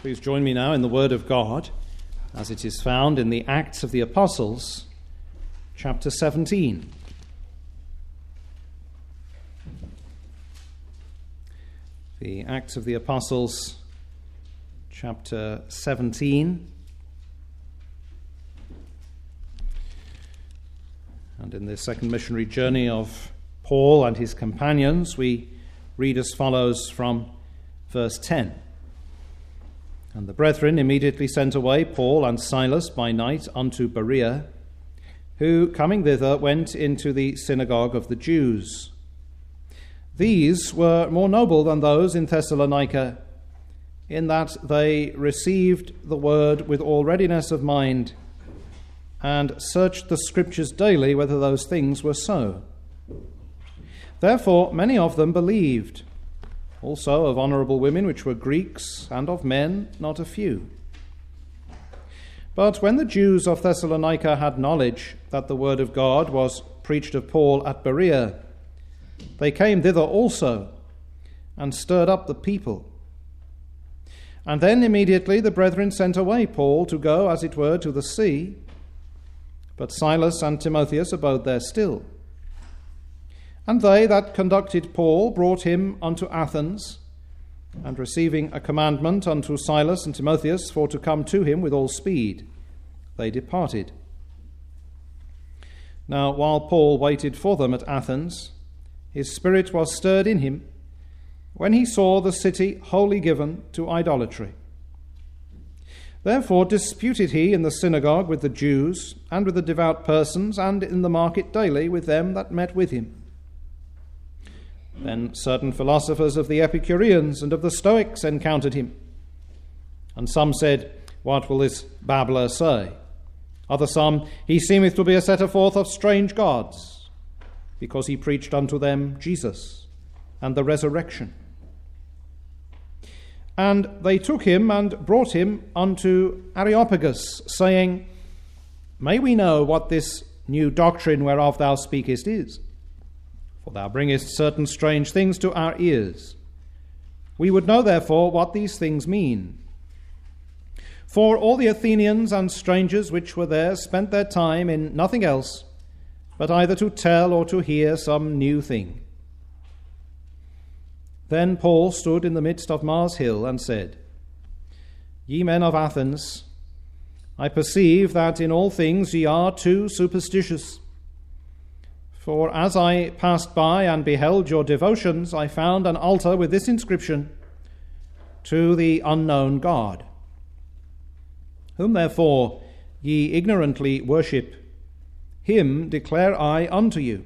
Please join me now in the Word of God as it is found in the Acts of the Apostles, chapter 17. The Acts of the Apostles, chapter 17. And in the second missionary journey of Paul and his companions, we read as follows from verse 10. And the brethren immediately sent away Paul and Silas by night unto Berea, who, coming thither, went into the synagogue of the Jews. These were more noble than those in Thessalonica, in that they received the word with all readiness of mind, and searched the Scriptures daily whether those things were so. Therefore many of them believed, also of honourable women which were Greeks, and of men not a few. But when the Jews of Thessalonica had knowledge that the word of God was preached of Paul at Berea, they came thither also, and stirred up the people. And then immediately the brethren sent away Paul to go, as it were, to the sea, but Silas and Timotheus abode there still. And they that conducted Paul brought him unto Athens, and receiving a commandment unto Silas and Timotheus for to come to him with all speed, they departed. Now while Paul waited for them at Athens, his spirit was stirred in him, when he saw the city wholly given to idolatry. Therefore disputed he in the synagogue with the Jews, and with the devout persons, and in the market daily with them that met with him. Then certain philosophers of the Epicureans and of the Stoics encountered him. And some said, What will this babbler say? Other some, He seemeth to be a setter forth of strange gods, because he preached unto them Jesus and the resurrection. And they took him and brought him unto Areopagus, saying, May we know what this new doctrine whereof thou speakest is? For thou bringest certain strange things to our ears. We would know therefore what these things mean. For all the Athenians and strangers which were there spent their time in nothing else, but either to tell or to hear some new thing. Then Paul stood in the midst of Mars Hill and said, Ye men of Athens, I perceive that in all things ye are too superstitious. For as I passed by and beheld your devotions, I found an altar with this inscription, To the unknown God. Whom therefore ye ignorantly worship, him declare I unto you.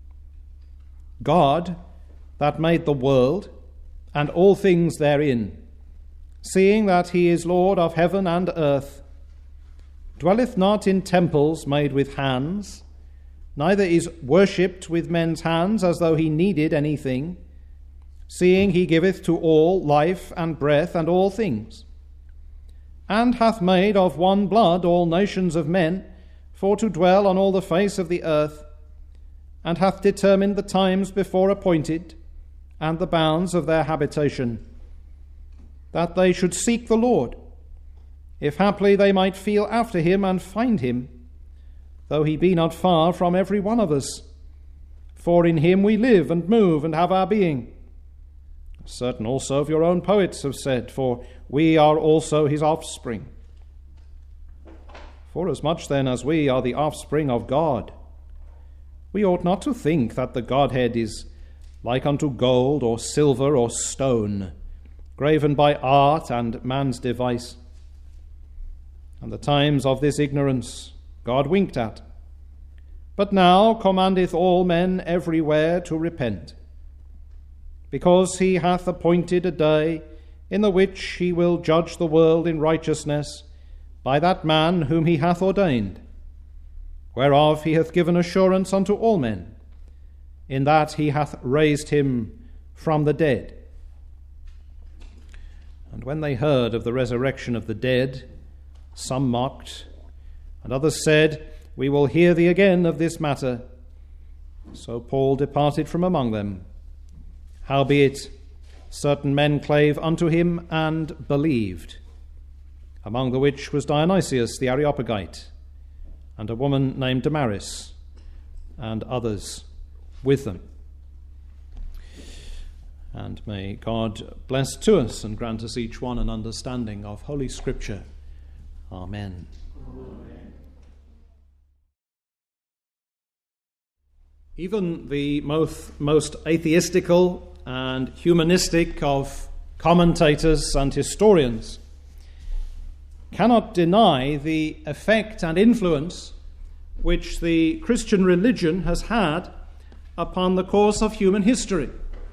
God, that made the world, and all things therein, seeing that he is Lord of heaven and earth, dwelleth not in temples made with hands, neither is worshipped with men's hands as though he needed anything, seeing he giveth to all life and breath and all things, and hath made of one blood all nations of men for to dwell on all the face of the earth, and hath determined the times before appointed, and the bounds of their habitation, that they should seek the Lord, if haply they might feel after him and find him, though he be not far from every one of us. For in him we live and move and have our being. Certain also of your own poets have said, For we are also his offspring. Forasmuch then as we are the offspring of God, we ought not to think that the Godhead is like unto gold or silver or stone, graven by art and man's device. And the times of this ignorance God winked at, but now commandeth all men everywhere to repent, because he hath appointed a day in the which he will judge the world in righteousness by that man whom he hath ordained, whereof he hath given assurance unto all men, in that he hath raised him from the dead. And when they heard of the resurrection of the dead, some mocked, and others said, We will hear thee again of this matter. So Paul departed from among them. Howbeit, certain men clave unto him and believed. among the which was Dionysius the Areopagite, and a woman named Damaris, and others with them. And may God bless to us and grant us each one an understanding of Holy Scripture. Amen. Amen. Even the most atheistical and humanistic of commentators and historians cannot deny the effect and influence which the Christian religion has had upon the course of human history.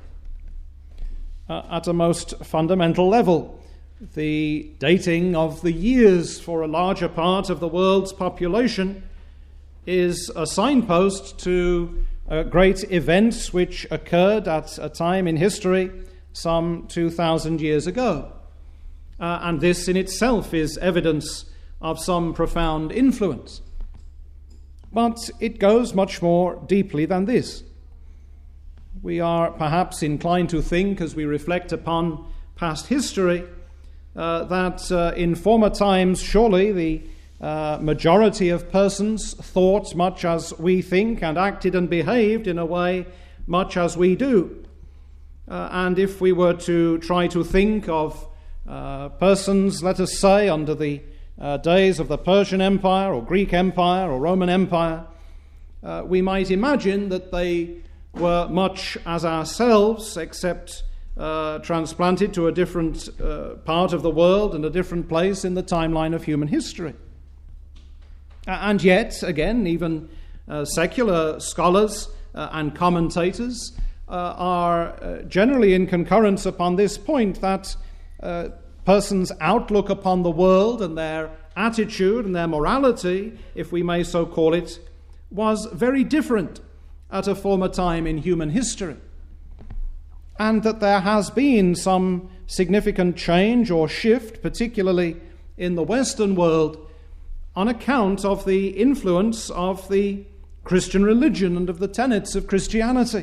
At a most fundamental level, the dating of the years for a larger part of the world's population is a signpost to great events which occurred at a time in history some 2,000 years ago. And this in itself is evidence of some profound influence. But it goes much more deeply than this. We are perhaps inclined to think, as we reflect upon past history, that in former times surely the majority of persons thought much as we think and acted and behaved in a way much as we do. And if we were to try to think of persons, let us say, under the days of the Persian Empire or Greek Empire or Roman Empire, we might imagine that they were much as ourselves, except transplanted to a different part of the world and a different place in the timeline of human history. And yet, again, even secular scholars and commentators are generally in concurrence upon this point, that persons' outlook upon the world and their attitude and their morality, if we may so call it, was very different at a former time in human history. And that there has been some significant change or shift, particularly in the Western world, on account of the influence of the Christian religion and of the tenets of Christianity.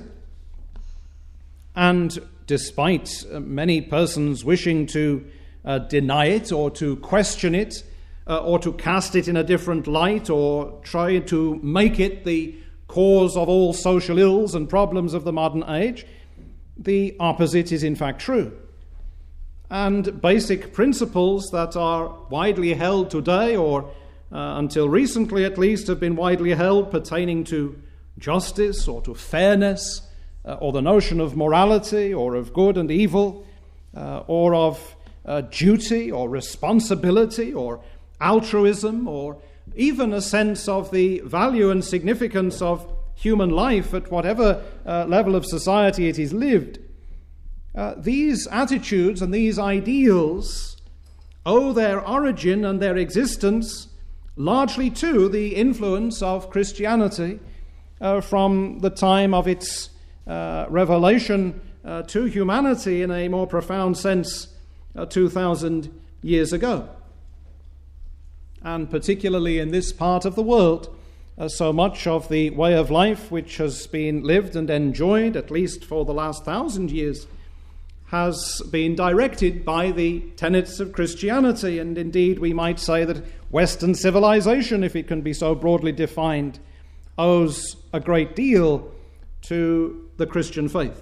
And despite many persons wishing to deny it or to question it or to cast it in a different light or try to make it the cause of all social ills and problems of the modern age, the opposite is in fact true. And basic principles that are widely held today, or until recently at least have been widely held, pertaining to justice or to fairness, or the notion of morality or of good and evil, or of duty or responsibility or altruism, or even a sense of the value and significance of human life at whatever level of society it is lived. These attitudes and these ideals owe their origin and their existence largely to the influence of Christianity from the time of its revelation to humanity in a more profound sense 2,000 years ago. And particularly in this part of the world, so much of the way of life which has been lived and enjoyed, at least for the last 1,000 years, has been directed by the tenets of Christianity. And indeed, we might say that Western civilization, if it can be so broadly defined, owes a great deal to the Christian faith,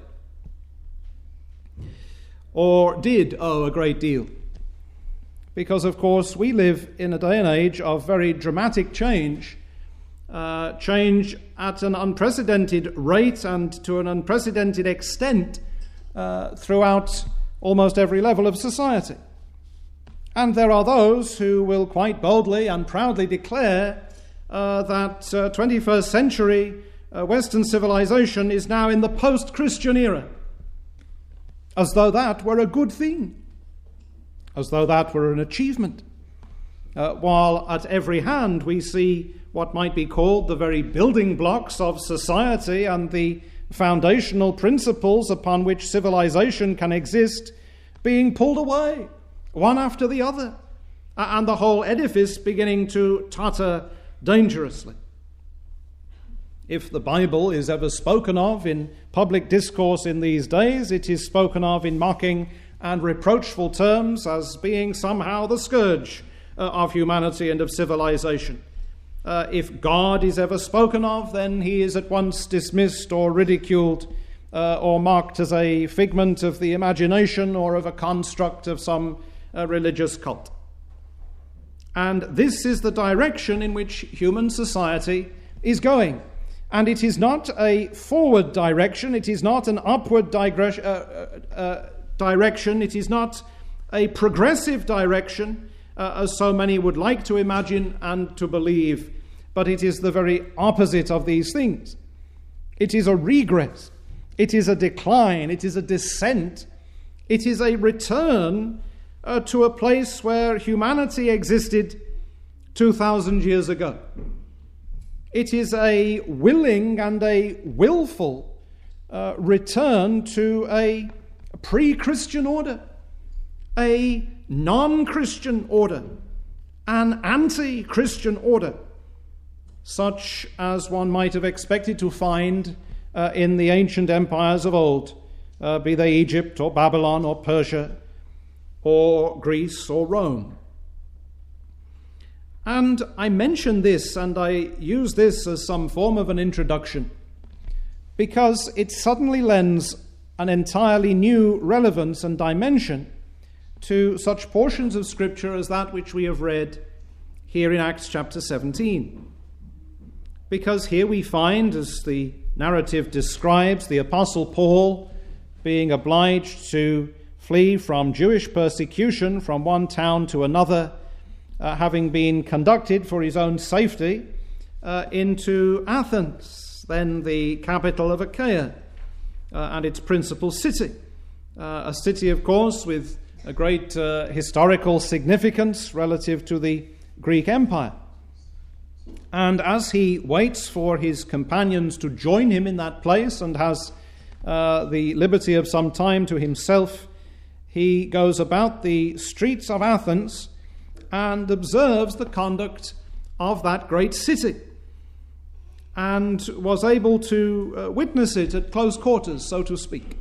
or did owe a great deal. Because, of course, we live in a day and age of very dramatic change at an unprecedented rate and to an unprecedented extent throughout almost every level of society. And there are those who will quite boldly and proudly declare that 21st century Western civilization is now in the post-Christian era, as though that were a good thing, as though that were an achievement, while at every hand we see what might be called the very building blocks of society and the foundational principles upon which civilization can exist being pulled away, one after the other, and the whole edifice beginning to totter dangerously. If the Bible is ever spoken of in public discourse in these days, it is spoken of in mocking and reproachful terms as being somehow the scourge of humanity and of civilization. If God is ever spoken of, then he is at once dismissed or ridiculed or marked as a figment of the imagination or of a construct of some religious cult. And this is the direction in which human society is going. And it is not a forward direction, it is not an upward direction, it is not a progressive direction, as so many would like to imagine and to believe, but it is the very opposite of these things. It is a regress, it is a decline, it is a descent, it is a return to a place where humanity existed 2,000 years ago. It is a willing and a willful return to a pre-Christian order, a non-Christian order, an anti-Christian order, such as one might have expected to find in the ancient empires of old, be they Egypt or Babylon or Persia or Greece or Rome. And I mention this and I use this as some form of an introduction because it suddenly lends an entirely new relevance and dimension to such portions of Scripture as that which we have read here in Acts chapter 17. Because here we find, as the narrative describes, the Apostle Paul being obliged to flee from Jewish persecution from one town to another, having been conducted for his own safety into Athens, then the capital of Achaia and its principal city. A city, of course, with a great historical significance relative to the Greek Empire. And as he waits for his companions to join him in that place and has the liberty of some time to himself, he goes about the streets of Athens and observes the conduct of that great city and was able to witness it at close quarters, so to speak.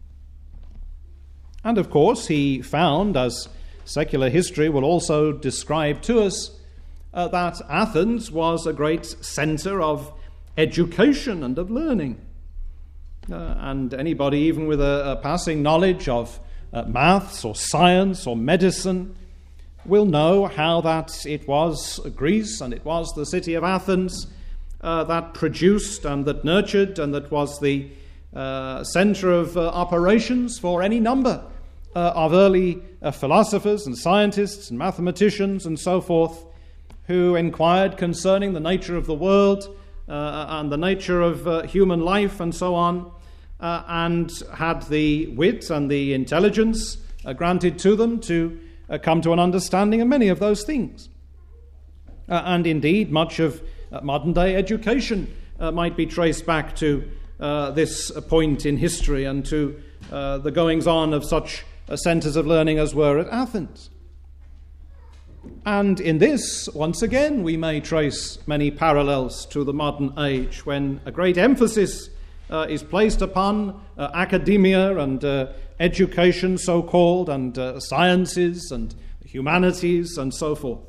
And of course he found, as secular history will also describe to us, that Athens was a great center of education and of learning. And anybody even with a passing knowledge of maths or science or medicine will know how that it was Greece and it was the city of Athens that produced and that nurtured and that was the center of operations for any number of early philosophers and scientists and mathematicians and so forth, who inquired concerning the nature of the world and the nature of human life and so on, and had the wit and the intelligence granted to them to come to an understanding of many of those things. And indeed, much of modern-day education might be traced back to this point in history and to the goings-on of such centers of learning as were at Athens. And in this, once again, we may trace many parallels to the modern age, when a great emphasis is placed upon academia and education, so-called, and sciences and humanities and so forth.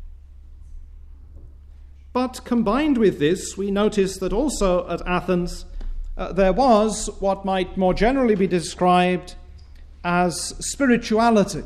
But combined with this, we notice that also at Athens there was what might more generally be described as spirituality.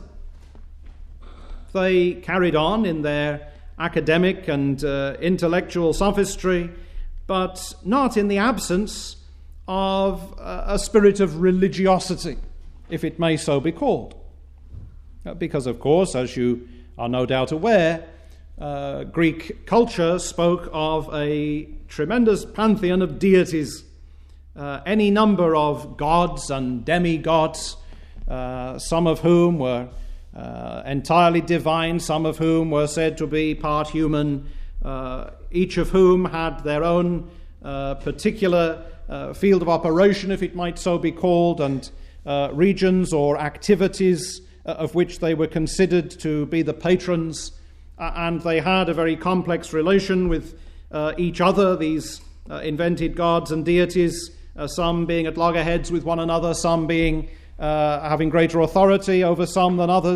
They carried on in their academic and intellectual sophistry, but not in the absence of a spirit of religiosity, if it may so be called. Because, of course, as you are no doubt aware, Greek culture spoke of a tremendous pantheon of deities, any number of gods and demigods, some of whom were entirely divine, some of whom were said to be part human, each of whom had their own particular field of operation, if it might so be called, and regions or activities of which they were considered to be the patrons, and they had a very complex relation with each other, these invented gods and deities, some being at loggerheads with one another, some being having greater authority over some than others,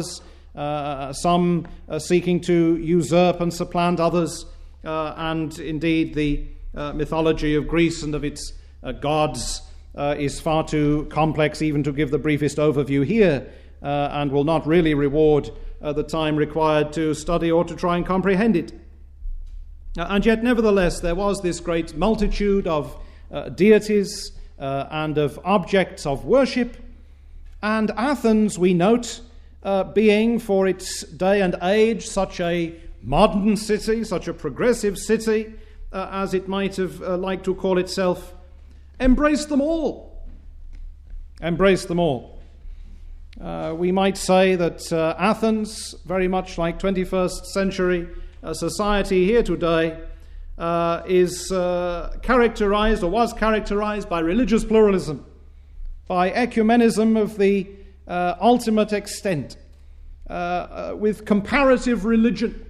some seeking to usurp and supplant others, and indeed the mythology of Greece and of its gods is far too complex even to give the briefest overview here, and will not really reward the time required to study or to try and comprehend it. And yet, nevertheless, there was this great multitude of deities and of objects of worship, and Athens, we note, being for its day and age such a modern city, such a progressive city, as it might have liked to call itself, embraced them all. Embraced them all. We might say that Athens, very much like 21st century society here today, is characterized, or was characterized, by religious pluralism, by ecumenism of the ultimate extent, with comparative religion.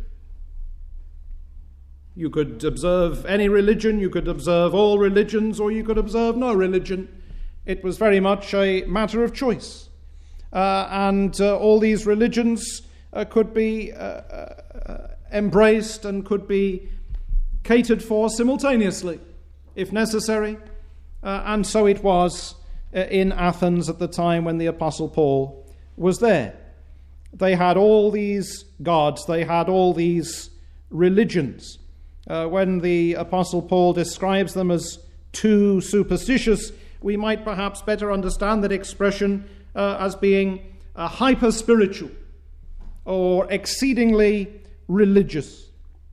You could observe any religion, you could observe all religions, or you could observe no religion. It was very much a matter of choice. And all these religions could be embraced and could be catered for simultaneously, if necessary. And so it was in Athens at the time when the Apostle Paul was there. They had all these gods, they had all these religions. When the Apostle Paul describes them as too superstitious, we might perhaps better understand that expression as being hyper-spiritual or exceedingly religious.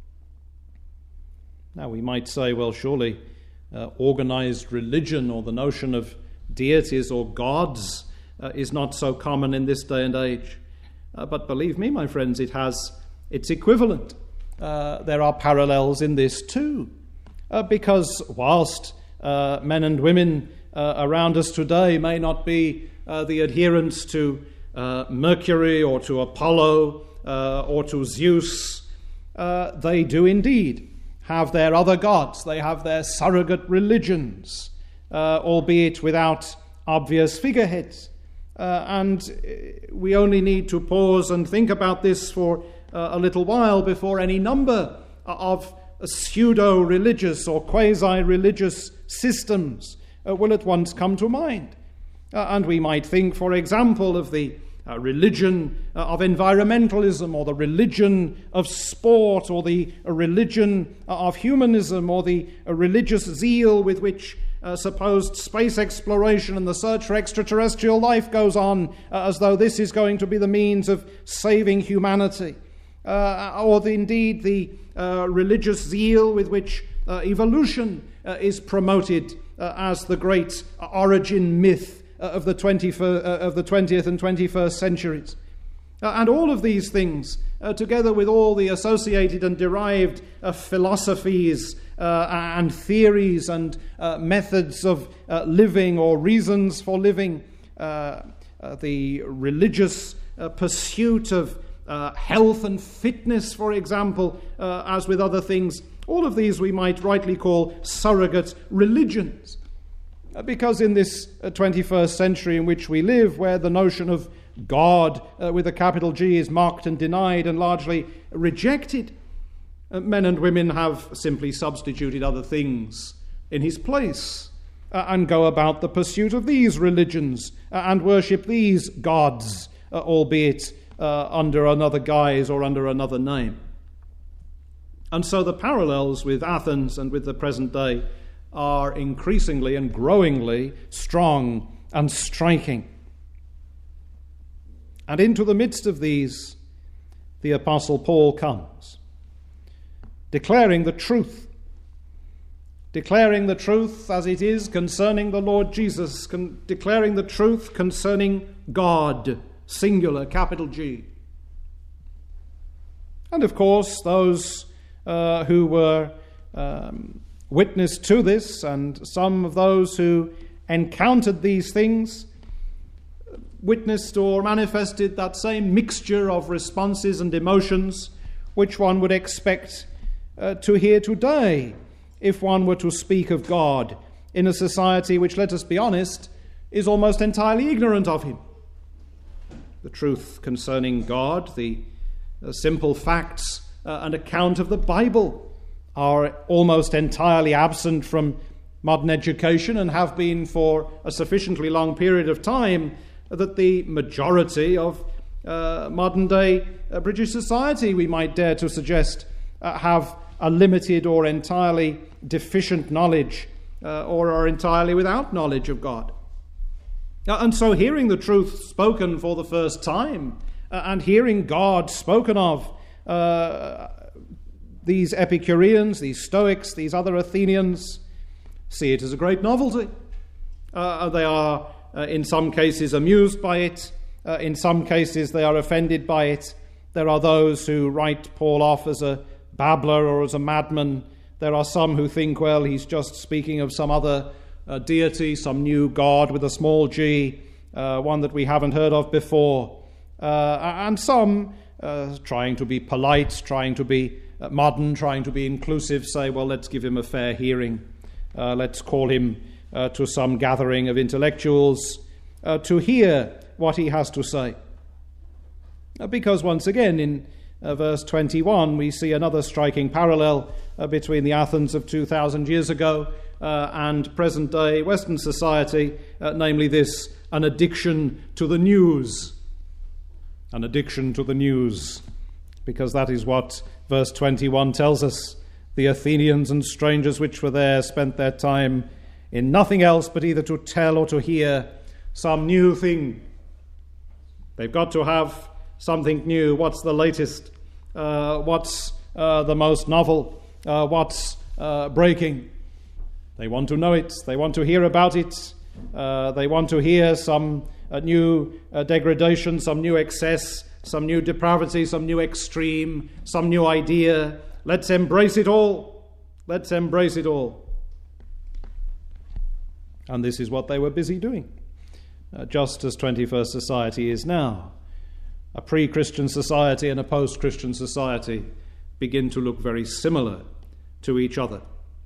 Now we might say, well, surely organized religion or the notion of deities or gods is not so common in this day and age. But believe me, my friends, it has its equivalent. There are parallels in this too, because whilst men and women around us today may not be the adherents to Mercury or to Apollo or to Zeus, they do indeed have their other gods. They have their surrogate religions, albeit without obvious figureheads. And we only need to pause and think about this for a little while before any number of pseudo-religious or quasi-religious systems will at once come to mind. And we might think, for example, of the religion of environmentalism, or the religion of sport, or the religion of humanism, or the religious zeal with which supposed space exploration and the search for extraterrestrial life goes on, as though this is going to be the means of saving humanity. Or indeed the religious zeal with which evolution is promoted as the great origin myth of the 20th and 21st centuries. And all of these things, together with all the associated and derived philosophies and theories and methods of living or reasons for living, the religious pursuit of health and fitness, for example, as with other things, all of these we might rightly call surrogate religions. Because in this 21st century in which we live, where the notion of God with a capital G is mocked and denied and largely rejected, men and women have simply substituted other things in his place and go about the pursuit of these religions and worship these gods, albeit under another guise or under another name. And so the parallels with Athens and with the present day are increasingly and growingly strong and striking. And into the midst of these, the Apostle Paul comes, declaring the truth as it is concerning the Lord Jesus, declaring the truth concerning God, singular, capital G. And of course, those who were witness to this, and some of those who encountered these things, witnessed or manifested that same mixture of responses and emotions which one would expect to hear today if one were to speak of God in a society which, let us be honest, is almost entirely ignorant of him. the truth concerning God, the simple facts and account of the Bible are almost entirely absent from modern education and have been for a sufficiently long period of time that the majority of modern-day British society, we might dare to suggest, have a limited or entirely deficient knowledge or are entirely without knowledge of God. And so hearing the truth spoken for the first time and hearing God spoken of, these Epicureans, these Stoics, these other Athenians see it as a great novelty. They are, in some cases, amused by it. In some cases, they are offended by it. There are those who write Paul off as a babbler or as a madman. There are some who think, well, he's just speaking of some other deity, some new god with a small g, one that we haven't heard of before. And some, trying to be polite, trying to be modern, trying to be inclusive, say, well, let's give him a fair hearing. Let's call him to some gathering of intellectuals to hear what he has to say. Because once again, in verse 21, we see another striking parallel between the Athens of 2,000 years ago and present-day Western society, namely this, an addiction to the news. An addiction to the news, because that is what verse 21 tells us. The Athenians and strangers which were there spent their time in nothing else but either to tell or to hear some new thing. They've got to have something new. What's the latest? What's the most novel? What's breaking? They want to know it. They want to hear about it. They want to hear some new degradation, some new excess, some new depravity, some new extreme, some new idea. Let's embrace it all. Let's embrace it all. And this is what they were busy doing, just as 21st society is now. A pre-Christian society and a post-Christian society begin to look very similar to each other.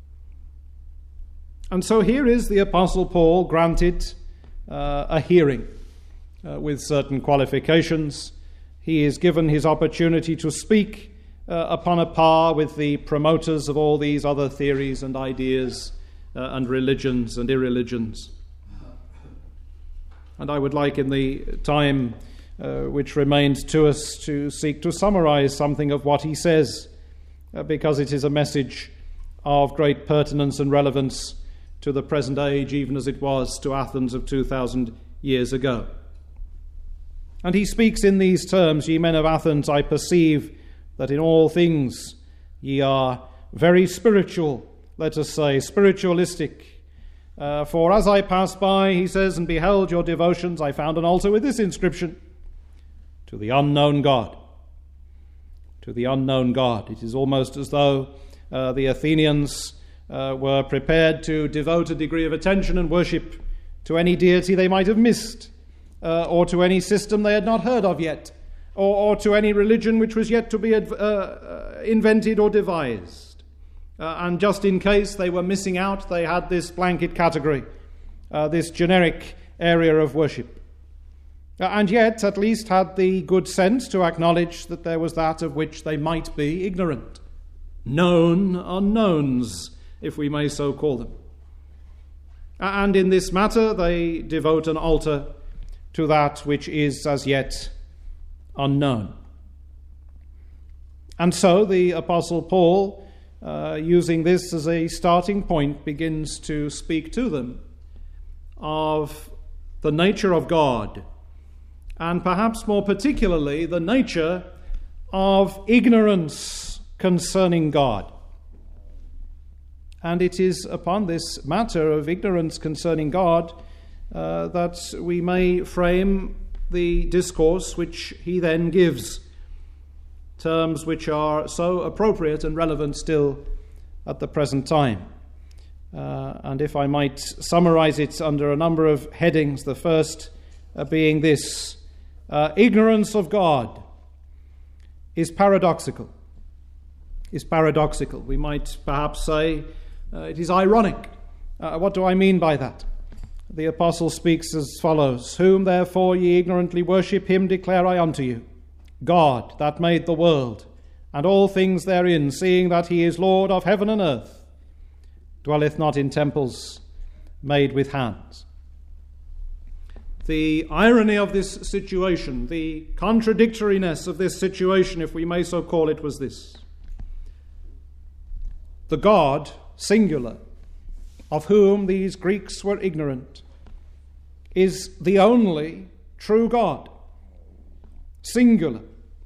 And so here is the Apostle Paul granted a hearing with certain qualifications. He is given his opportunity to speak upon a par with the promoters of all these other theories and ideas and religions and irreligions. And I would like, in the time which remains to us, to seek to summarize something of what he says, because it is a message of great pertinence and relevance to the present age, even as it was to Athens of 2,000 years ago. And he speaks in these terms: "Ye men of Athens, I perceive that in all things ye are very spiritual," let us say, spiritualistic. "For as I passed by," he says, "and beheld your devotions, I found an altar with this inscription: To the unknown God." To the unknown God. It is almost as though the Athenians were prepared to devote a degree of attention and worship to any deity they might have missed, or to any system they had not heard of yet, or to any religion which was yet to be invented or devised. And just in case they were missing out, they had this blanket category, this generic area of worship. And yet, at least had the good sense to acknowledge that there was that of which they might be ignorant. Known unknowns, if we may so call them. And in this matter, they devote an altar to that which is as yet unknown. And so the Apostle Paul, using this as a starting point, begins to speak to them of the nature of God, and perhaps more particularly the nature of ignorance concerning God. And it is upon this matter of ignorance concerning God that we may frame the discourse which he then gives, terms which are so appropriate and relevant still at the present time. And if I might summarize it under a number of headings, the first being this: ignorance of God is paradoxical. Is paradoxical. We might perhaps say it is ironic. What do I mean by that? the apostle speaks as follows: "Whom therefore ye ignorantly worship, him declare I unto you, God that made the world, and all things therein, seeing that he is Lord of heaven and earth, dwelleth not in temples made with hands." The irony of this situation, the contradictoriness of this situation, if we may so call it, was this: the God, singular, of whom these Greeks were ignorant, is the only true God, singular.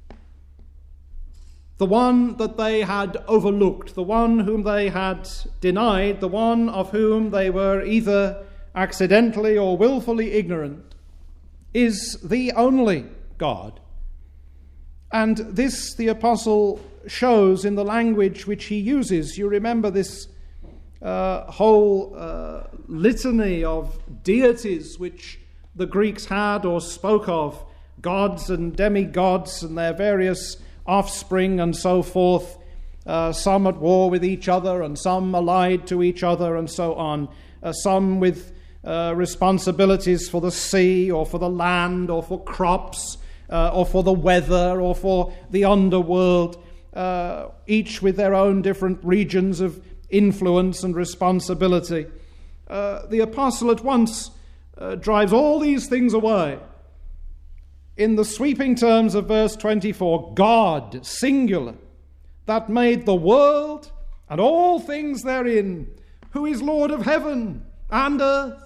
The one that they had overlooked, the one whom they had denied, the one of whom they were either accidentally or willfully ignorant, is the only God. And this the apostle shows in the language which he uses. You remember this whole litany of deities which the Greeks had or spoke of, gods and demigods and their various offspring and so forth, some at war with each other and some allied to each other and so on, some with responsibilities for the sea or for the land or for crops or for the weather or for the underworld, each with their own different regions of influence and responsibility. The apostle at once drives all these things away in the sweeping terms of verse 24: God, singular, that made the world and all things therein, who is Lord of heaven and earth.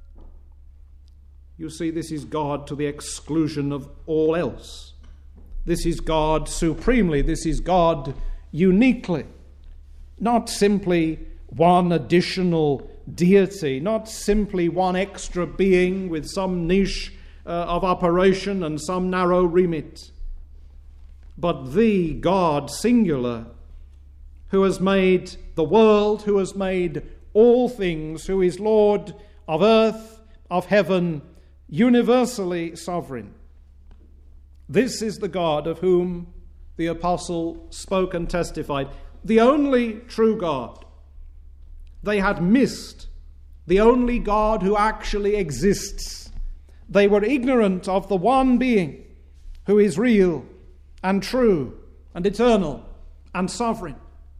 You see, this is God to the exclusion of all else. This is God supremely. This is God uniquely. Not simply one additional deity, not simply one extra being with some niche of operation and some narrow remit, but the God singular, who has made the world, who has made all things, who is Lord of earth, of heaven, universally sovereign. This is the God of whom the apostle spoke and testified, the only true God. They had missed the only God who actually exists. They were ignorant of the one being who is real and true and eternal and sovereign.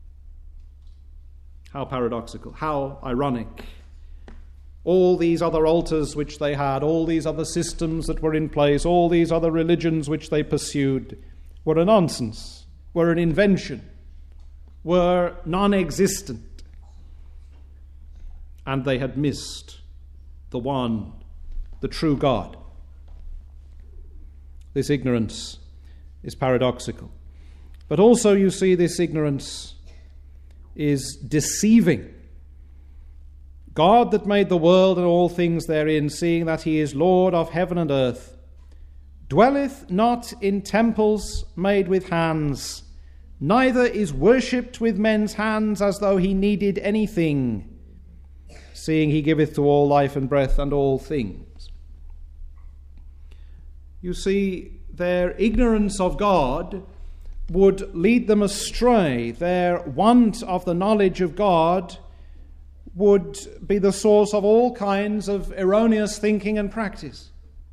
How paradoxical, how ironic. All these other altars which they had, all these other systems that were in place, all these other religions which they pursued were a nonsense, were an invention, were non-existent. And they had missed the one, the true God. This ignorance is paradoxical. But also you see this ignorance is deceiving. God that made the world and all things therein, seeing that he is Lord of heaven and earth, dwelleth not in temples made with hands, neither is worshipped with men's hands as though he needed anything, seeing he giveth to all life and breath and all things. You see, their ignorance of God would lead them astray. Their want of the knowledge of God would be the source of all kinds of erroneous thinking and practice.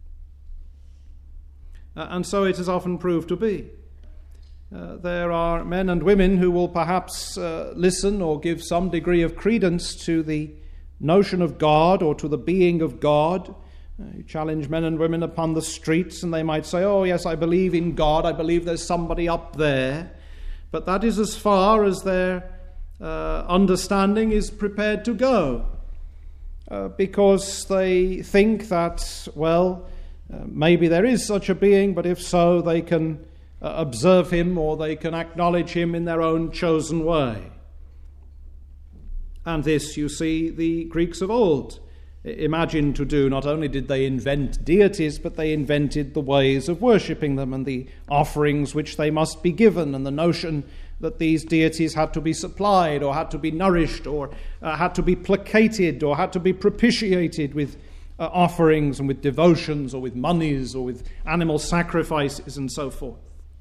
And so it has often proved to be. There are men and women who will perhaps listen or give some degree of credence to the notion of God or to the being of God. You challenge men and women upon the streets and they might say, "Oh yes, I believe in God, I believe there's somebody up there." But that is as far as their understanding is prepared to go, because they think that, maybe there is such a being, but if so, they can observe him or they can acknowledge him in their own chosen way. And this, you see, the Greeks of old imagined to do. Not only did they invent deities, but they invented the ways of worshipping them and the offerings which they must be given, and the notion that these deities had to be supplied or had to be nourished or had to be placated or had to be propitiated with offerings and with devotions or with monies or with animal sacrifices and so forth.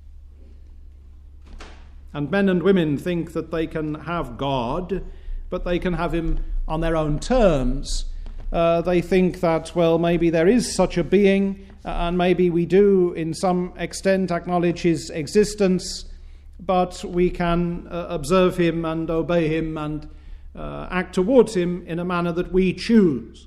And men and women think that they can have God, but they can have him on their own terms, They think that, well, maybe there is such a being, and maybe we do in some extent acknowledge his existence, but we can observe him and obey him and act towards him in a manner that we choose.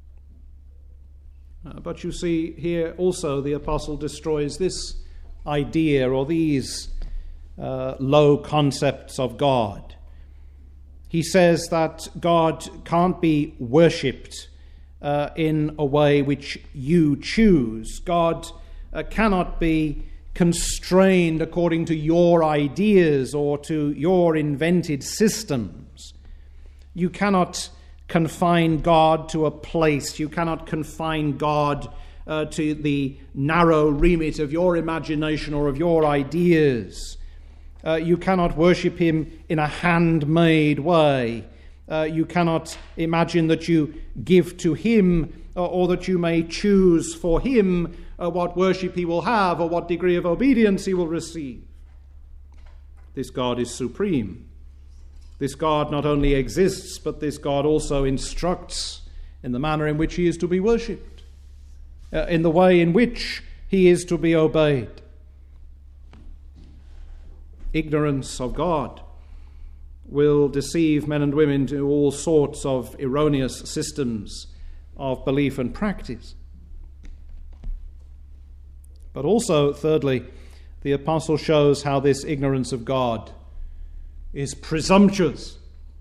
But you see, here also the apostle destroys this idea or these low concepts of God. He says that God can't be worshipped in a way which you choose. God cannot be constrained according to your ideas or to your invented systems. You cannot confine God to a place. You cannot confine God to the narrow remit of your imagination or of your ideas. You cannot worship him in a handmade way. You cannot imagine that you give to him or that you may choose for him what worship he will have or what degree of obedience he will receive. This God is supreme. This God not only exists, but this God also instructs in the manner in which he is to be worshipped, in the way in which he is to be obeyed. Ignorance of God will deceive men and women to all sorts of erroneous systems of belief and practice. But also, thirdly, the apostle shows how this ignorance of God is presumptuous.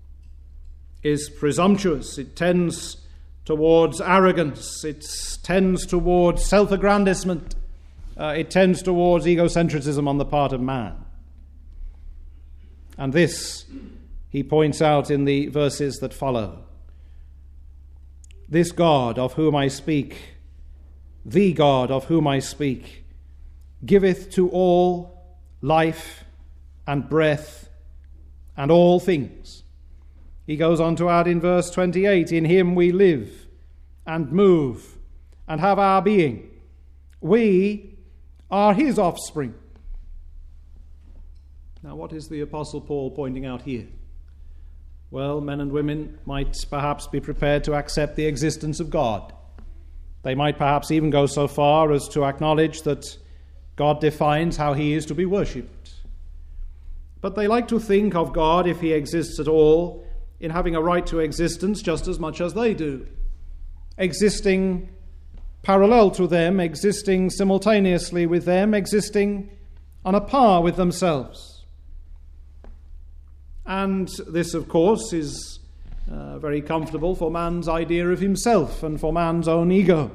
It tends towards arrogance. It tends towards self-aggrandizement. It tends towards egocentrism on the part of man. And this he points out in the verses that follow. This God of whom I speak, the God of whom I speak, giveth to all life and breath and all things. He goes on to add in verse 28, in him we live and move and have our being. We are his offspring. Now, what is the Apostle Paul pointing out here? Well, men and women might perhaps be prepared to accept the existence of God. They might perhaps even go so far as to acknowledge that God defines how he is to be worshipped. But they like to think of God, if he exists at all, in having a right to existence just as much as they do. Existing parallel to them, existing simultaneously with them, existing on a par with themselves. And this, of course, is very comfortable for man's idea of himself and for man's own ego.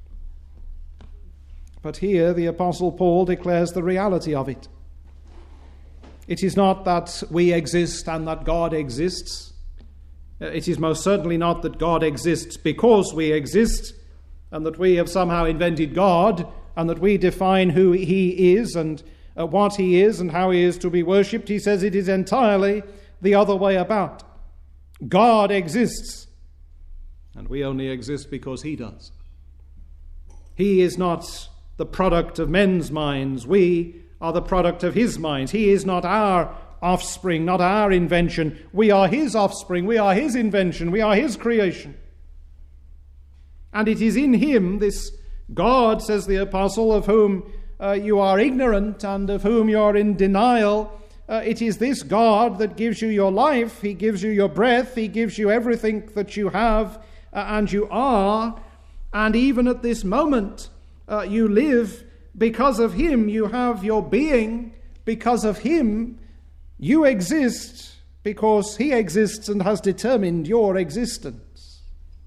But here the Apostle Paul declares the reality of it. It is not that we exist and that God exists. It is most certainly not that God exists because we exist and that we have somehow invented God and that we define who he is and what he is and how he is to be worshipped. He says it is entirely the other way about. God exists, and we only exist because he does. He is not the product of men's minds. We are the product of his minds. He is not our offspring, not our invention. We are his offspring. We are his invention. We are his creation. And it is in him, this God, says the apostle, of whom you are ignorant and of whom you are in denial. It is this God that gives you your life. He gives you your breath. He gives you everything that you have and you are. And even at this moment, you live because of him. You have your being because of him. You exist because he exists and has determined your existence.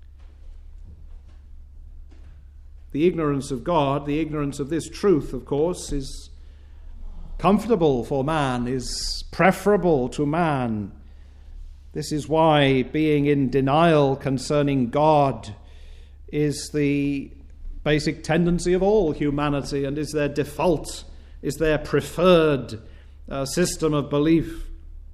The ignorance of God, the ignorance of this truth, of course, is comfortable for man, is preferable to man. This is why being in denial concerning God is the basic tendency of all humanity and is their default, is their preferred system of belief.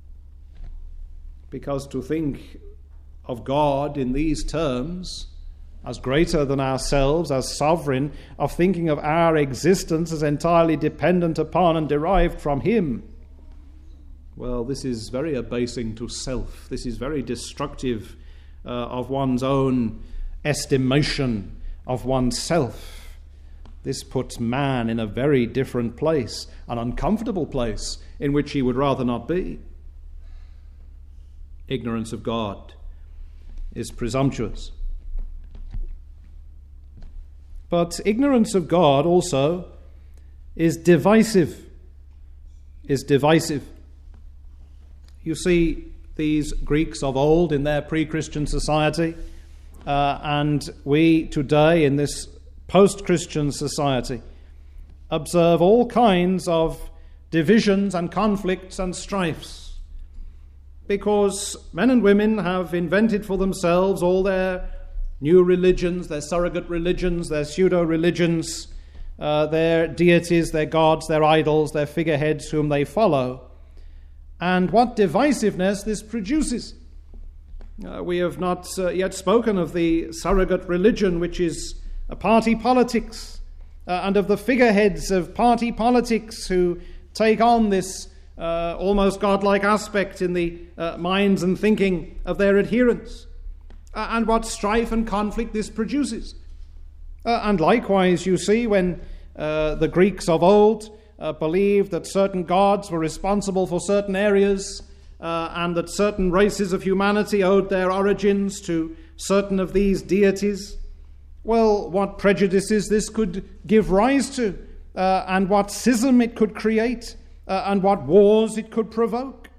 Because to think of God in these terms, as greater than ourselves, as sovereign, of thinking of our existence as entirely dependent upon and derived from him, well, this is very abasing to self. This is very destructive of one's own estimation of oneself. This puts man in a very different place, an uncomfortable place in which he would rather not be. Ignorance of God is presumptuous. But ignorance of God also is divisive. You see, these Greeks of old in their pre-Christian society, and we today in this post-Christian society observe all kinds of divisions and conflicts and strifes, because men and women have invented for themselves all their new religions, their surrogate religions, their pseudo-religions, their deities, their gods, their idols, their figureheads whom they follow. And what divisiveness this produces. We have not yet spoken of the surrogate religion, which is party politics, and of the figureheads of party politics who take on this almost godlike aspect in the minds and thinking of their adherents, and what strife and conflict this produces. And likewise, you see, when the Greeks of old believed that certain gods were responsible for certain areas, and that certain races of humanity owed their origins to certain of these deities, well, what prejudices this could give rise to, and what schism it could create, and what wars it could provoke.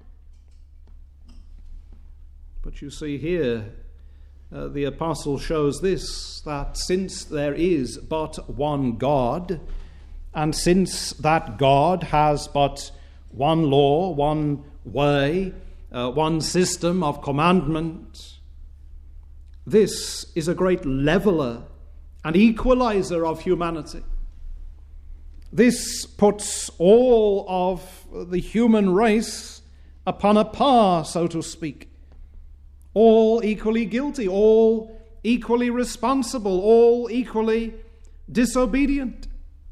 But you see here, the apostle shows this, that since there is but one God, and since that God has but one law, one way, one system of commandment, this is a great leveler and equalizer of humanity. This puts all of the human race upon a par, so to speak. All equally guilty, all equally responsible, all equally disobedient.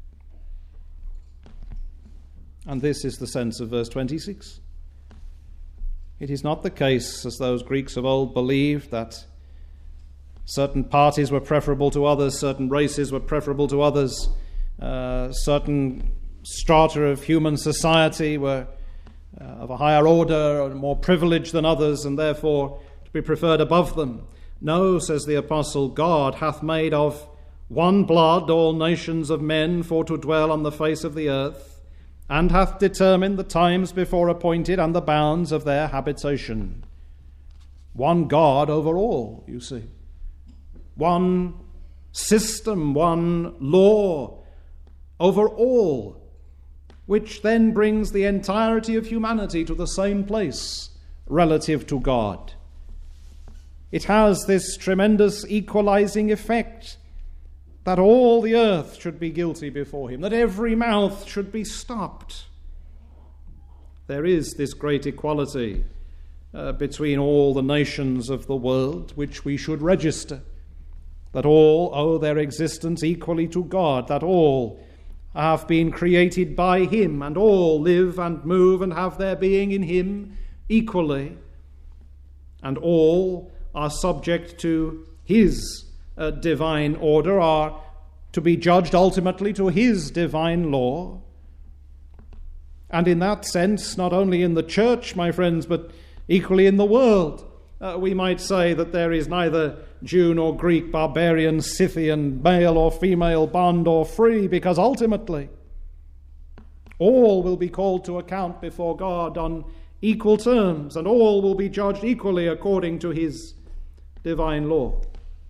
And this is the sense of verse 26. It is not the case, as those Greeks of old believed, that certain parties were preferable to others, certain races were preferable to others, certain strata of human society were of a higher order or more privileged than others, and therefore to be preferred above them. No, says the apostle, God hath made of one blood all nations of men for to dwell on the face of the earth, and hath determined the times before appointed and the bounds of their habitation. One God over all, you see. One system, one law over all, which then brings the entirety of humanity to the same place relative to God. It has this tremendous equalizing effect, that all the earth should be guilty before him, that every mouth should be stopped. There is this great equality between all the nations of the world, which we should register, that all owe their existence equally to God, that all have been created by him, and all live and move and have their being in him equally, and all are subject to his divine order, are to be judged ultimately to his divine law. And in that sense, not only in the church, my friends, but equally in the world, we might say that there is neither Jew nor Greek, barbarian, Scythian, male or female, bond or free, because ultimately all will be called to account before God on equal terms, and all will be judged equally according to his divine law.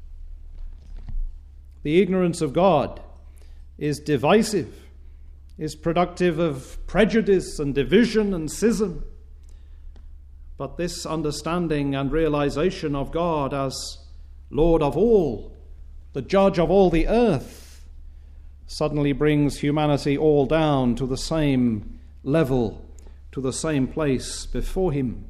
The ignorance of God is divisive, is productive of prejudice and division and schism. But this understanding and realization of God as Lord of all, the judge of all the earth, suddenly brings humanity all down to the same level, to the same place before him.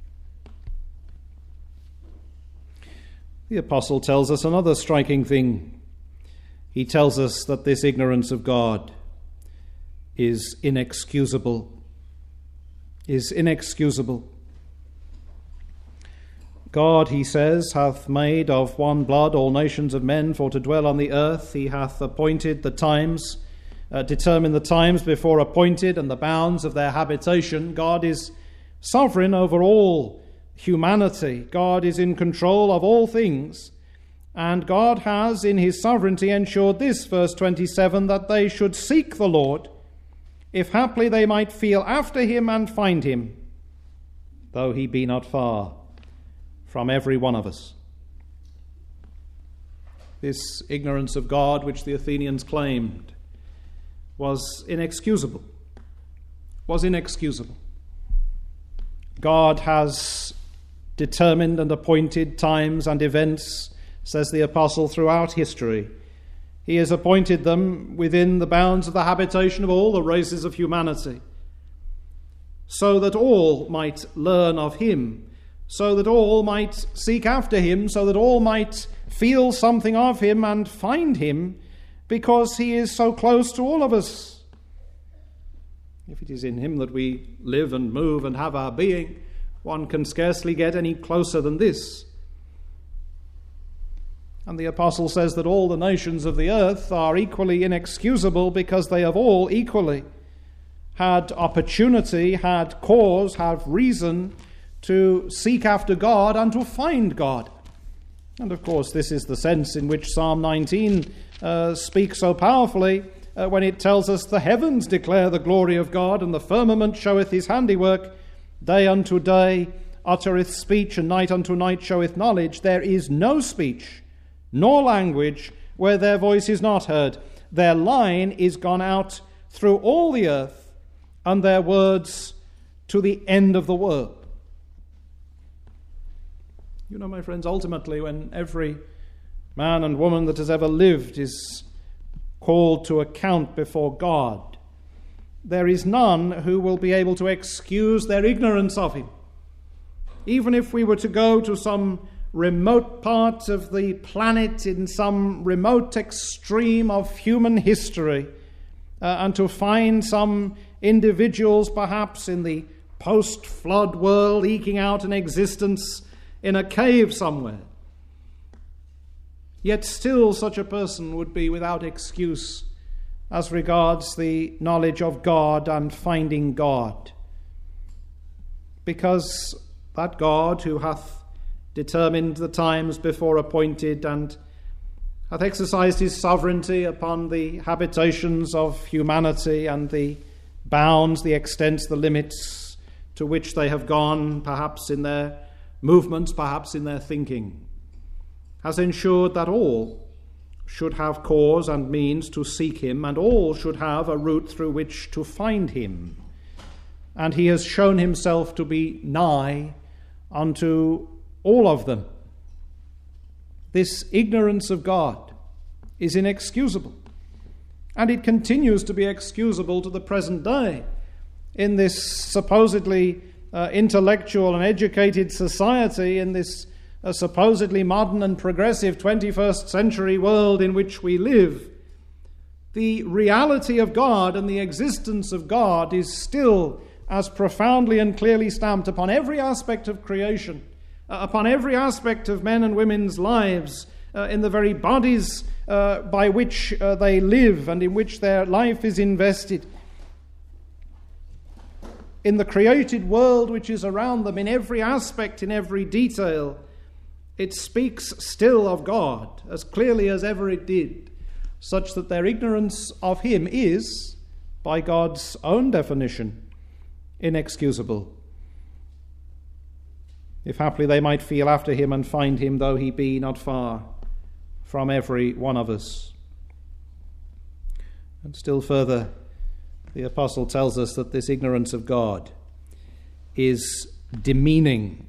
The apostle tells us another striking thing. He tells us that this ignorance of God is inexcusable. God, he says, hath made of one blood all nations of men for to dwell on the earth. He hath appointed the times, determined the times before appointed and the bounds of their habitation. God is sovereign over all humanity. God is in control of all things. And God has, in his sovereignty, ensured this, verse 27, that they should seek the Lord, if haply they might feel after him and find him, though he be not far from every one of us. This ignorance of God, which the Athenians claimed, was inexcusable. God has determined and appointed times and events, says the apostle, throughout history. He has appointed them within the bounds of the habitation of all the races of humanity, so that all might learn of him, so that all might seek after him, so that all might feel something of him and find him, because he is so close to all of us. If it is in him that we live and move and have our being, one can scarcely get any closer than this. And the apostle says that all the nations of the earth are equally inexcusable because they have all equally had opportunity, had cause, have reason to seek after God and to find God. And of course, this is the sense in which Psalm 19 speaks so powerfully when it tells us, the heavens declare the glory of God, and the firmament showeth his handiwork. Day unto day uttereth speech, and night unto night showeth knowledge. There is no speech nor language where their voice is not heard. Their line is gone out through all the earth, and their words to the end of the world. You know, my friends, ultimately, when every man and woman that has ever lived is called to account before God, there is none who will be able to excuse their ignorance of him. Even if we were to go to some remote part of the planet, in some remote extreme of human history, and to find some individuals perhaps in the post-flood world eking out an existence in a cave somewhere, yet still such a person would be without excuse as regards the knowledge of God and finding God, because that God who hath determined the times before appointed and hath exercised his sovereignty upon the habitations of humanity and the bounds, the extents, the limits to which they have gone, perhaps in their movements, perhaps in their thinking, has ensured that all should have cause and means to seek him, and all should have a route through which to find him. And he has shown himself to be nigh unto all of them. This ignorance of God is inexcusable, and it continues to be excusable to the present day in this supposedly intellectual and educated society, in this supposedly modern and progressive 21st century world in which we live. The reality of God and the existence of God is still as profoundly and clearly stamped upon every aspect of creation, upon every aspect of men and women's lives, in the very bodies by which they live and in which their life is invested, in the created world which is around them, in every aspect, in every detail. It speaks still of God as clearly as ever it did, such that their ignorance of him is, by God's own definition, inexcusable. If haply they might feel after him and find him, though he be not far from every one of us. And still further, the apostle tells us that this ignorance of God is demeaning.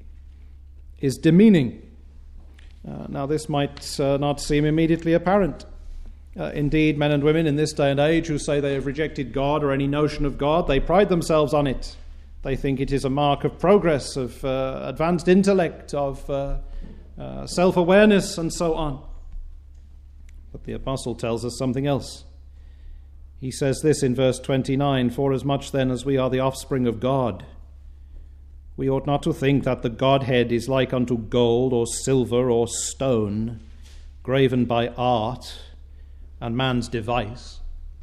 Now, this might not seem immediately apparent. Indeed, men and women in this day and age who say they have rejected God or any notion of God, they pride themselves on it. They think it is a mark of progress, of advanced intellect, of self-awareness, and so on. But the apostle tells us something else. He says this in verse 29, "Forasmuch then as we are the offspring of God, we ought not to think that the Godhead is like unto gold or silver or stone, graven by art and man's device.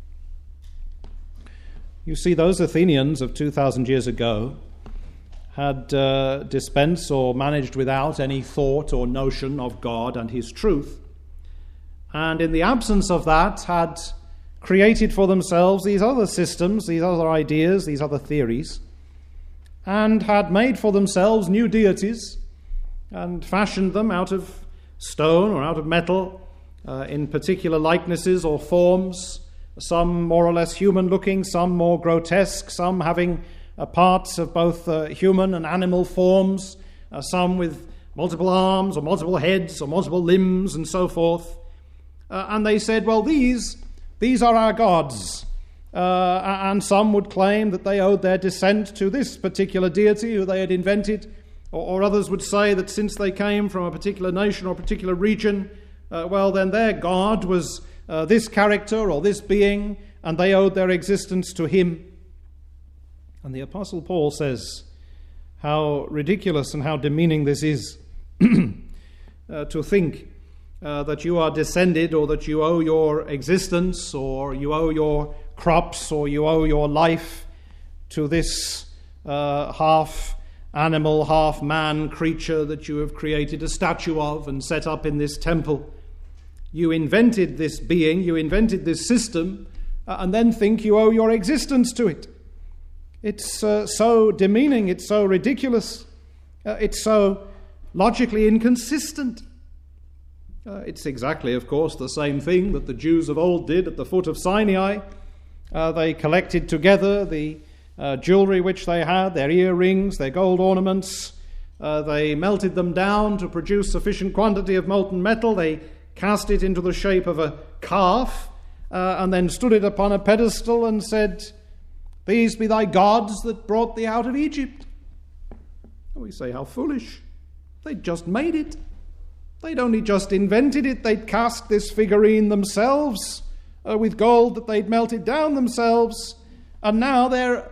You see, those Athenians of 2,000 years ago had dispensed or managed without any thought or notion of God and his truth, and in the absence of that had created for themselves these other systems, these other ideas, these other theories, and had made for themselves new deities and fashioned them out of stone or out of metal in particular likenesses or forms, some more or less human-looking, some more grotesque, some having parts of both human and animal forms, some with multiple arms or multiple heads or multiple limbs and so forth. And they said, well, these are our gods. And some would claim that they owed their descent to this particular deity who they had invented, or others would say that since they came from a particular nation or a particular region, well, then their God was this character or this being, and they owed their existence to him. And the Apostle Paul says how ridiculous and how demeaning this is to think that you are descended, or that you owe your existence, or you owe your crops, or you owe your life to this half animal, half man creature that you have created a statue of and set up in this temple. You invented this being, you invented this system, and then think you owe your existence to it. It's so demeaning, it's so ridiculous, it's so logically inconsistent. It's exactly, of course, the same thing that the Jews of old did at the foot of Sinai. They collected together the jewelry which they had, their earrings, their gold ornaments. They melted them down to produce sufficient quantity of molten metal. They cast it into the shape of a calf, and then stood it upon a pedestal and said, "These be thy gods that brought thee out of Egypt." We say, how foolish. They'd just made it. They'd only just invented it. They'd cast this figurine themselves with gold that they'd melted down themselves. And now they're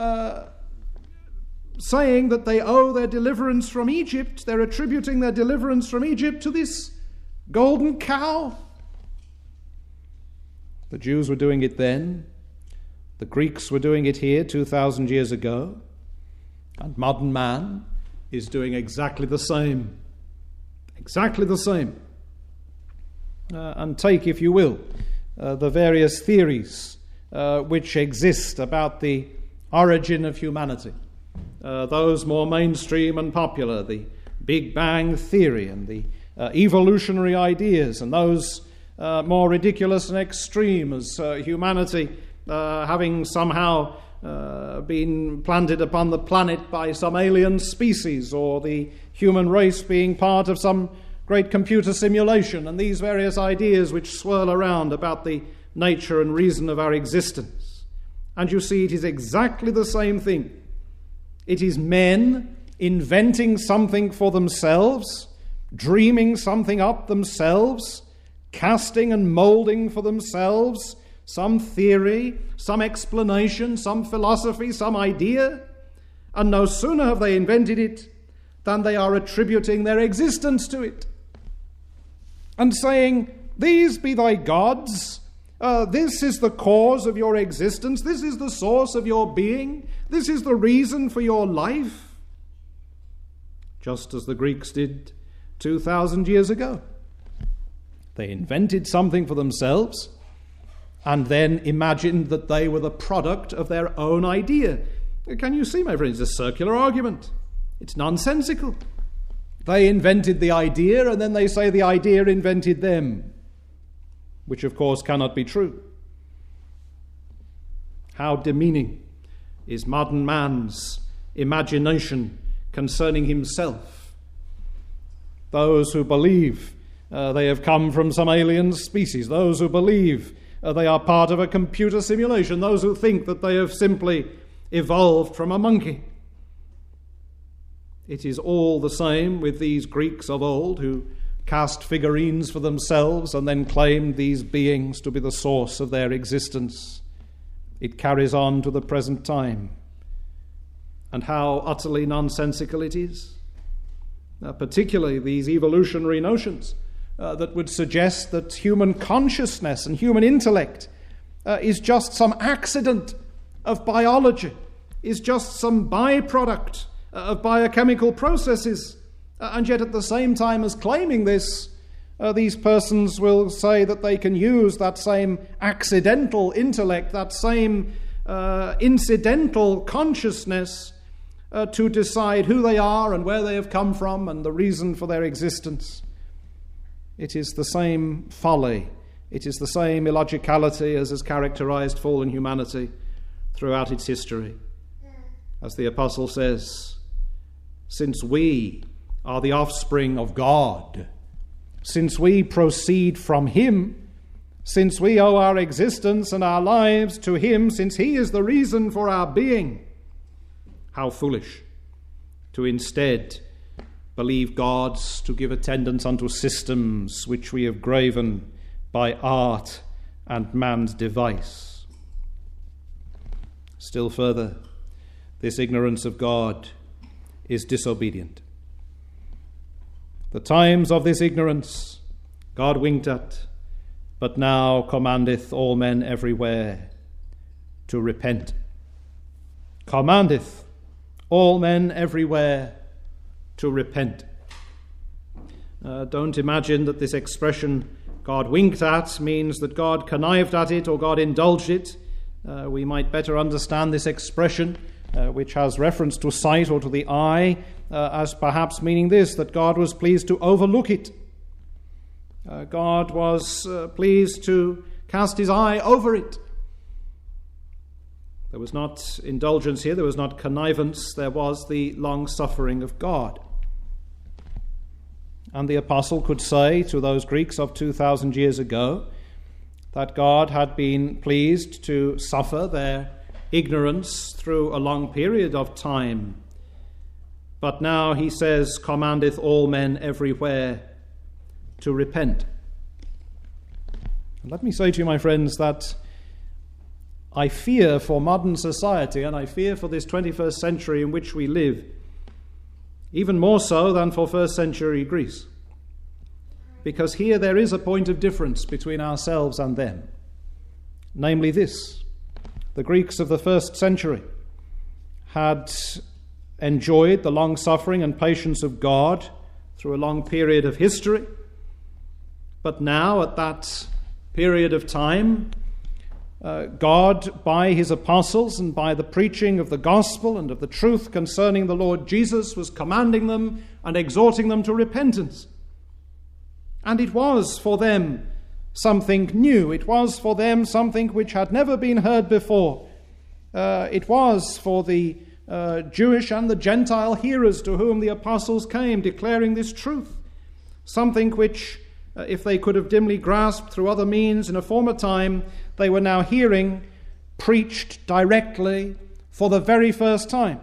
saying that they owe their deliverance from Egypt. They're attributing their deliverance from Egypt to this golden cow. The Jews were doing it then. The Greeks were doing it here 2,000 years ago. And modern man is doing exactly the same. Exactly the same. And take, if you will, the various theories which exist about the origin of humanity. Those more mainstream and popular, the Big Bang Theory and the evolutionary ideas, and those more ridiculous and extreme as humanity having somehow been planted upon the planet by some alien species, or the human race being part of some great computer simulation, and these various ideas which swirl around about the nature and reason of our existence. And you see, it is exactly the same thing. It is men inventing something for themselves, dreaming something up themselves, casting and moulding for themselves some theory, some explanation, some philosophy, some idea, and no sooner have they invented it than they are attributing their existence to it and saying, "These be thy gods, this is the cause of your existence, this is the source of your being, this is the reason for your life," just as the Greeks did 2,000 years ago. They invented something for themselves and then imagined that they were the product of their own idea. Can you see, my friends, it's a circular argument. It's nonsensical. They invented the idea, and then they say the idea invented them, which of course cannot be true. How demeaning is modern man's imagination concerning himself. Those who believe they have come from some alien species, those who believe they are part of a computer simulation, those who think that they have simply evolved from a monkey. It is all the same with these Greeks of old who cast figurines for themselves and then claimed these beings to be the source of their existence. It carries on to the present time. and how utterly nonsensical it is. Particularly these evolutionary notions that would suggest that human consciousness and human intellect is just some accident of biology, is just some byproduct of biochemical processes. And yet at the same time as claiming this, these persons will say that they can use that same accidental intellect, that same incidental consciousness to decide who they are and where they have come from and the reason for their existence. It is the same folly, it is the same illogicality as has characterized fallen humanity throughout its history. As the apostle says, since we are the offspring of God, since we proceed from him, since we owe our existence and our lives to him, since he is the reason for our being, how foolish to instead believe gods, to give attendance unto systems which we have graven by art and man's device. Still further, this ignorance of God is disobedient. The times of this ignorance God winked at, but now commandeth all men everywhere to repent. Commandeth all men everywhere to repent. Don't imagine that this expression, God winked at, means that God connived at it or God indulged it. We might better understand this expression, which has reference to sight or to the eye, as perhaps meaning this, that God was pleased to overlook it. God was pleased to cast his eye over it. There was not indulgence here, there was not connivance, there was the long-suffering of God. And the apostle could say to those Greeks of 2,000 years ago that God had been pleased to suffer their ignorance through a long period of time. But now he says, commandeth all men everywhere to repent. And let me say to you, my friends, that I fear for modern society and I fear for this 21st century in which we live, even more so than for first century Greece. Because here there is a point of difference between ourselves and them. Namely this: the Greeks of the first century had enjoyed the long suffering and patience of God through a long period of history. But now, at that period of time, God, by his apostles and by the preaching of the gospel and of the truth concerning the Lord Jesus, was commanding them and exhorting them to repentance. And it was for them something new. It was for them something which had never been heard before. It was for the Jewish and the Gentile hearers to whom the apostles came, declaring this truth, something which, if they could have dimly grasped through other means in a former time, they were now hearing preached directly for the very first time.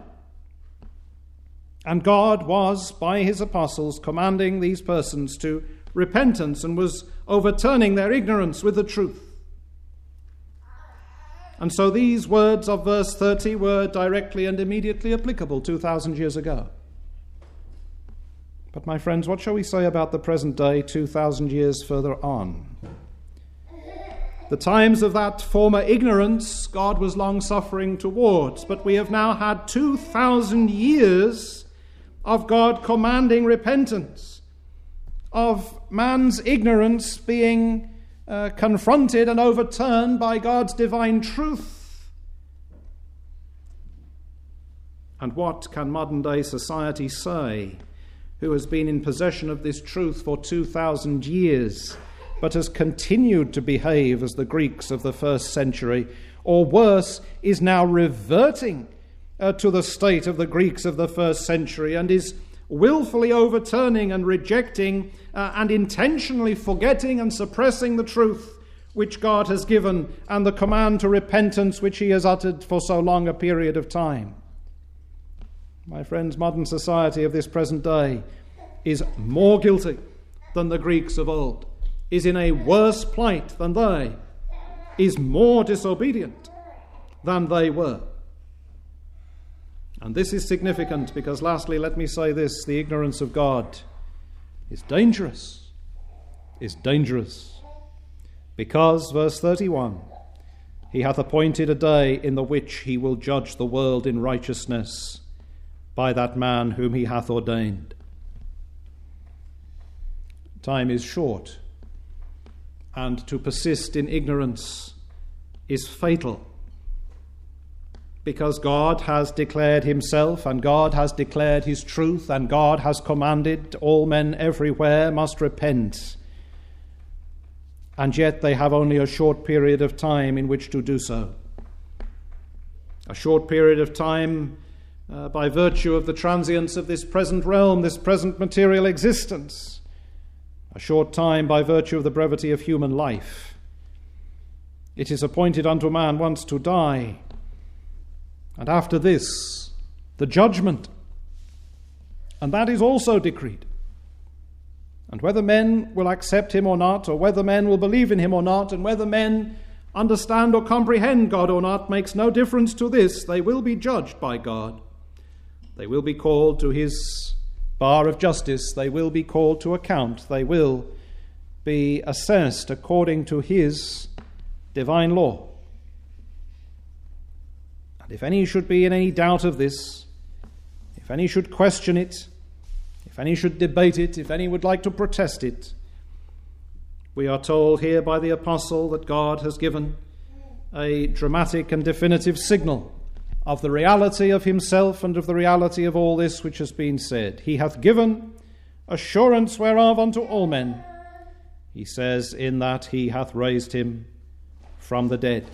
And God was, by his apostles, commanding these persons to repentance and was overturning their ignorance with the truth. And so these words of verse 30 were directly and immediately applicable 2,000 years ago. But my friends, what shall we say about the present day 2,000 years further on? The times of that former ignorance God was long-suffering towards, but we have now had 2,000 years of God commanding repentance, of man's ignorance being confronted and overturned by God's divine truth. And what can modern-day society say, who has been in possession of this truth for 2,000 years, but has continued to behave as the Greeks of the first century, or worse, is now reverting to the state of the Greeks of the first century and is willfully overturning and rejecting and intentionally forgetting and suppressing the truth which God has given and the command to repentance which he has uttered for so long a period of time. My friends, modern society of this present day is more guilty than the Greeks of old, is in a worse plight than they, is more disobedient than they were. And this is significant because, lastly, let me say this: the ignorance of God is dangerous. Because, verse 31, he hath appointed a day in the which he will judge the world in righteousness by that man whom he hath ordained. Time is short, and to persist in ignorance is fatal, because God has declared himself, and God has declared his truth, and God has commanded all men everywhere must repent. And yet they have only a short period of time in which to do so. A short period of time by virtue of the transience of this present realm, this present material existence. A short time by virtue of the brevity of human life. It is appointed unto man once to die, and after this, the judgment. And that is also decreed. And whether men will accept him or not, or whether men will believe in him or not, and whether men understand or comprehend God or not, makes no difference to this. They will be judged by God. They will be called to his bar of justice. They will be called to account. They will be assessed according to his divine law. And if any should be in any doubt of this, if any should question it, if any should debate it, if any would like to protest it, we are told here by the apostle that God has given a dramatic and definitive signal of the reality of himself and of the reality of all this which has been said. He hath given assurance whereof unto all men. He says, in that he hath raised him from the dead.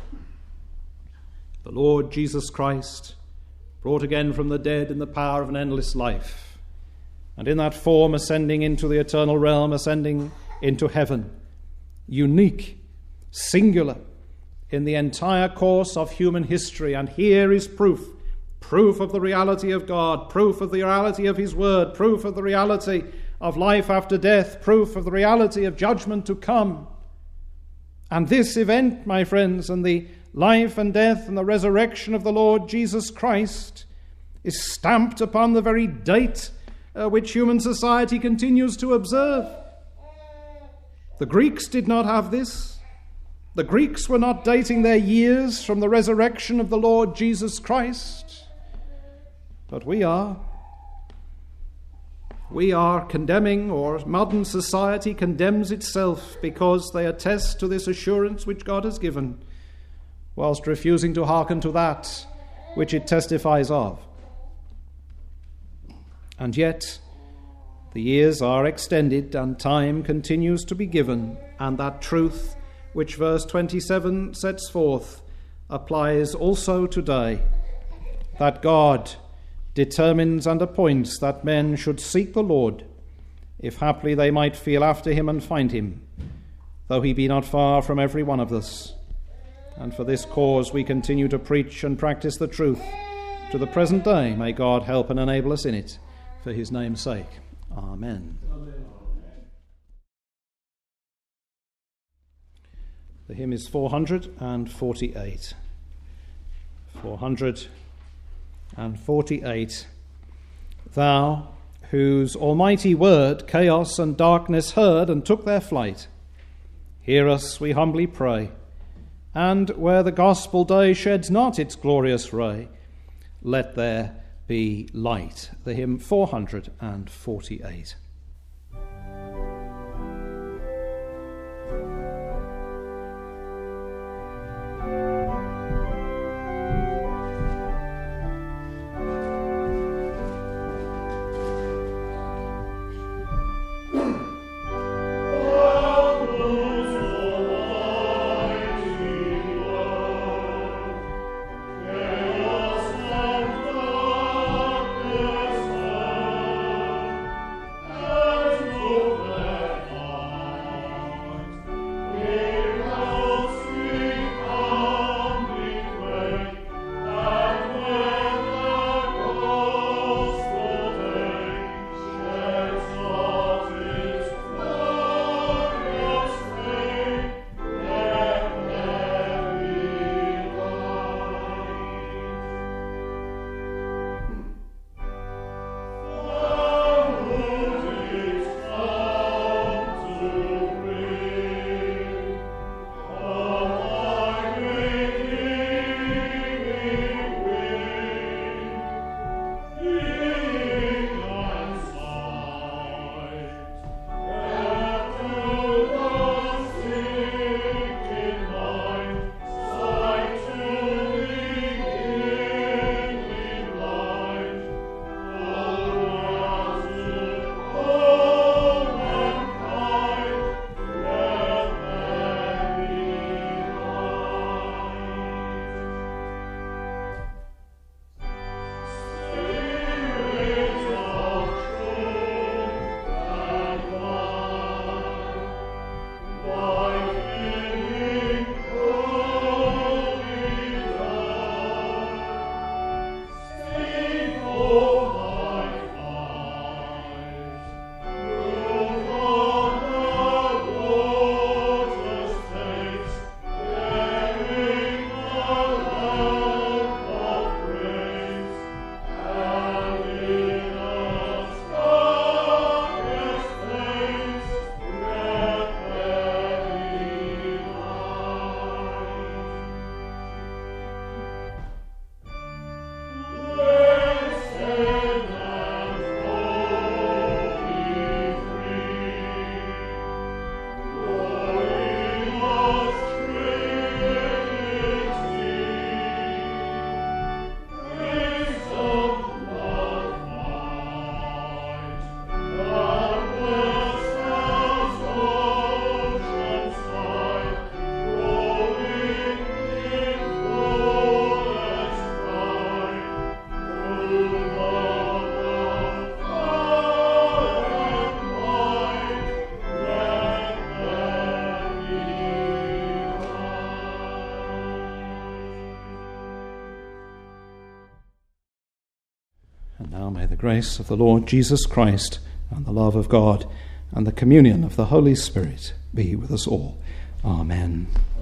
The Lord Jesus Christ, brought again from the dead in the power of an endless life, and in that form ascending into the eternal realm, ascending into heaven, unique, singular, in the entire course of human history. And here is proof of the reality of God, proof of the reality of his word, proof of the reality of life after death, proof of the reality of judgment to come. And this event, my friends, and the life and death and the resurrection of the Lord Jesus Christ is stamped upon the very date which human society continues to observe. The Greeks did not have this. The Greeks were not dating their years from the resurrection of the Lord Jesus Christ. But we are. We are condemning, or modern society condemns itself, because they attest to this assurance which God has given, whilst refusing to hearken to that which it testifies of. And yet, the years are extended and time continues to be given, and that truth which verse 27 sets forth applies also today, that God determines and appoints that men should seek the Lord, if haply they might feel after him and find him, though he be not far from every one of us. And for this cause we continue to preach and practice the truth to the present day. May God help and enable us in it, for his name's sake. Amen. Amen. The hymn is 448. 448. Thou, whose almighty word chaos and darkness heard and took their flight, hear us, we humbly pray, and where the gospel day sheds not its glorious ray, let there be light. The hymn 448. Now may the grace of the Lord Jesus Christ and the love of God and the communion of the Holy Spirit be with us all. Amen.